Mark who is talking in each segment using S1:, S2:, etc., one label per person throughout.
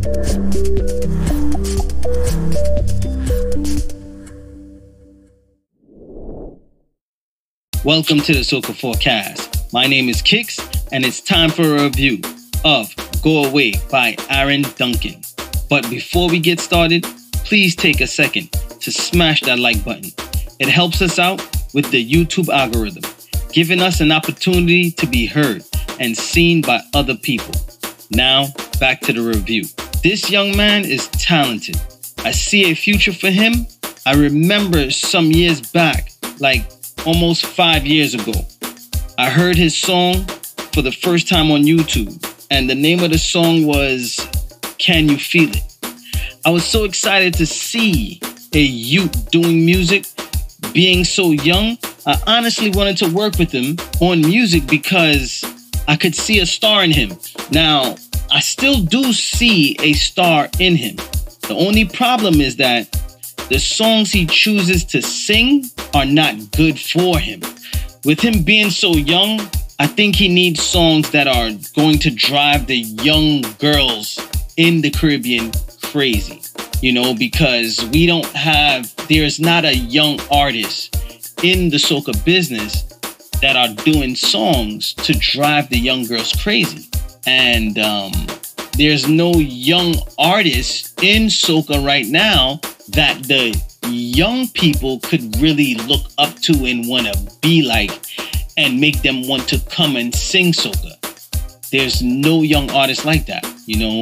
S1: Welcome to the Soca Forecast. My name is Kix, and it's time for a review of Go Away by Aaron Duncan. But before we get started, please take a second to smash that like button. It helps us out with the YouTube algorithm, giving us an opportunity to be heard and seen by other people. Now, back to the review. This young man is talented. I see a future for him. I remember some years back, like almost 5 years ago, I heard his song for the first time on YouTube, and the name of the song was Can You Feel It? I was so excited to see a youth doing music, being so young. I honestly wanted to work with him on music because I could see a star in him. Now, I still do see a star in him. The only problem is that the songs he chooses to sing are not good for him. With him being so young, I think he needs songs that are going to drive the young girls in the Caribbean crazy. You know, because there's not a young artist in the soca business that are doing songs to drive the young girls crazy. And there's no young artist in soca right now that the young people could really look up to and want to be like and make them want to come and sing soca. There's no young artist like that, you know.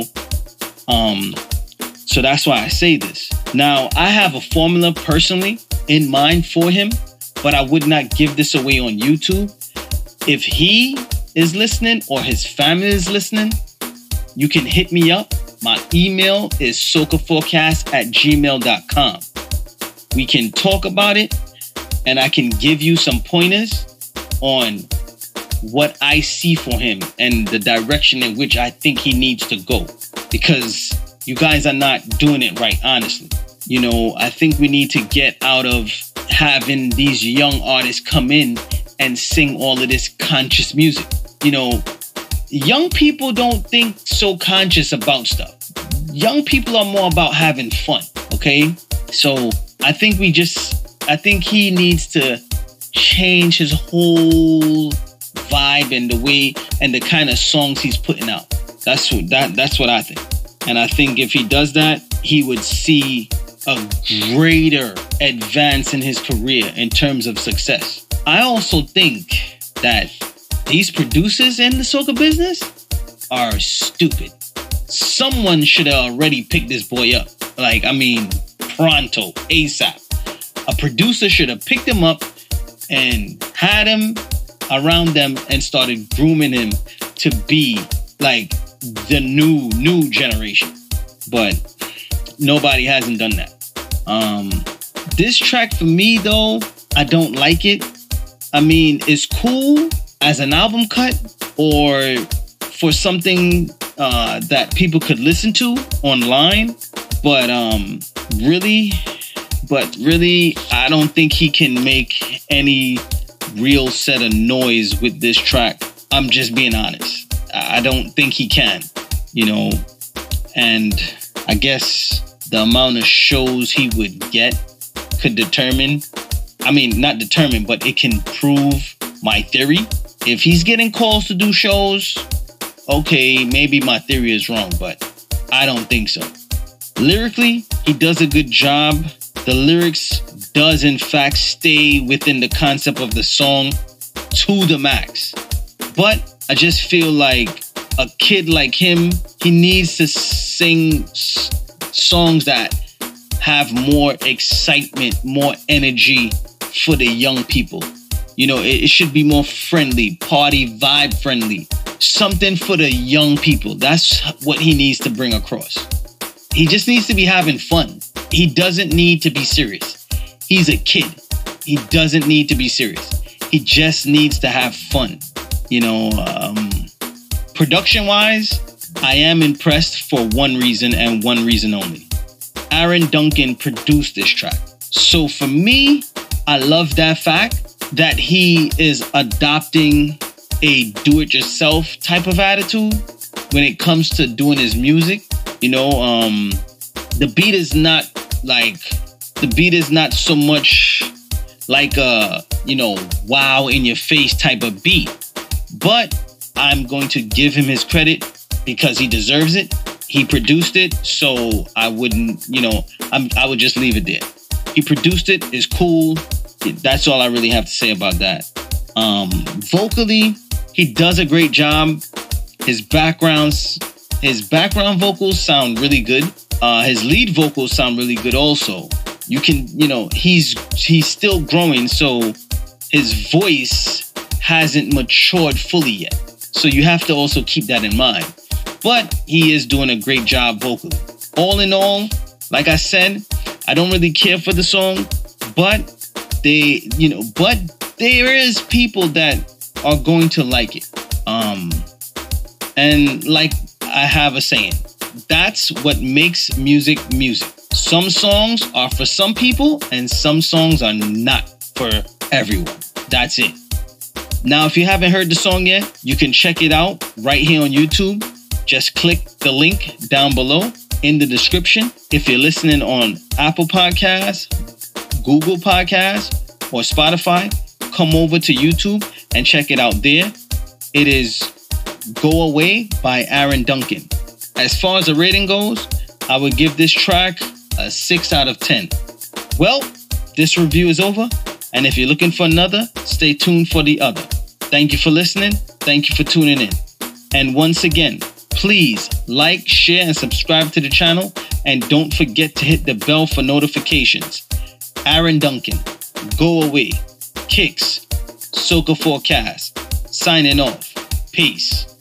S1: So that's why I say this. Now, I have a formula personally in mind for him, but I would not give this away on YouTube. If he is listening or his family is listening, you can hit me up. My email is socaforecast@gmail.com. We can talk about it, and I can give you some pointers on what I see for him and the direction in which I think he needs to go. Because you guys are not doing it right, honestly. You know, I think we need to get out of having these young artists come in and sing all of this conscious music. You know, young people don't think so conscious about stuff. Young people are more about having fun, okay? So I think he needs to change his whole vibe and the way and the kind of songs he's putting out. That's what I think. And I think if he does that, he would see a greater advance in his career in terms of success. I also think that these producers in the soca business are stupid. Someone should have already picked this boy up. Pronto, ASAP. A producer should have picked him up and had him around them and started grooming him to be like the new generation. But nobody hasn't done that. This track for me though, I don't like it. I mean, it's cool as an album cut or for something that people could listen to online. But really, I don't think he can make any real set of noise with this track. I'm just being honest. I don't think he can, you know, and I guess the amount of shows he would get could determine, not determine, but it can prove my theory. If he's getting calls to do shows, okay, maybe my theory is wrong, but I don't think so. Lyrically, he does a good job. The lyrics does in fact stay within the concept of the song to the max. But I just feel like a kid like him, he needs to sing songs that have more excitement, more energy for the young people. You know, it should be more friendly, party vibe friendly. Something for the young people. That's what he needs to bring across. He just needs to be having fun. He doesn't need to be serious. He's a kid. He doesn't need to be serious. He just needs to have fun. You know, production-wise, I am impressed for one reason and one reason only. Aaron Duncan produced this track. So for me, I love that fact that he is adopting a do-it-yourself type of attitude when it comes to doing his music. The beat is not so much like a, wow in your face type of beat. But I'm going to give him his credit because he deserves it. He produced it, so I wouldn't, I would just leave it there. He produced it, it's cool. That's all I really have to say about that. Vocally, he does a great job. His background vocals sound really good. His lead vocals sound really good also. You can, he's still growing, so his voice hasn't matured fully yet. So you have to also keep that in mind. But he is doing a great job vocally. All in all, like I said, I don't really care for the song, but there is people that are going to like it. And like I have a saying, that's what makes music music. Some songs are for some people and some songs are not for everyone. That's it. Now, if you haven't heard the song yet, you can check it out right here on YouTube. Just click the link down below in the description. If you're listening on Apple Podcasts, Google Podcasts, or Spotify, come over to YouTube and check it out there. It is Go Away by Aaron Duncan. As far as the rating goes, I would give this track a 6 out of 10. Well, this review is over, and if you're looking for another, stay tuned for the other. Thank you for listening. Thank you for tuning in. And once again, please like, share, and subscribe to the channel, and don't forget to hit the bell for notifications. Aaron Duncan, Go Away, Kicks, Soca Forecast, signing off. Peace.